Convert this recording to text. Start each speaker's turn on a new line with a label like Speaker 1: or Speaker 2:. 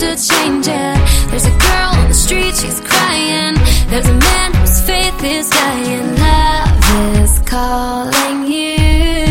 Speaker 1: to change it. There's a girl on the street, she's crying. There's a man whose faith is dying. Love is calling you.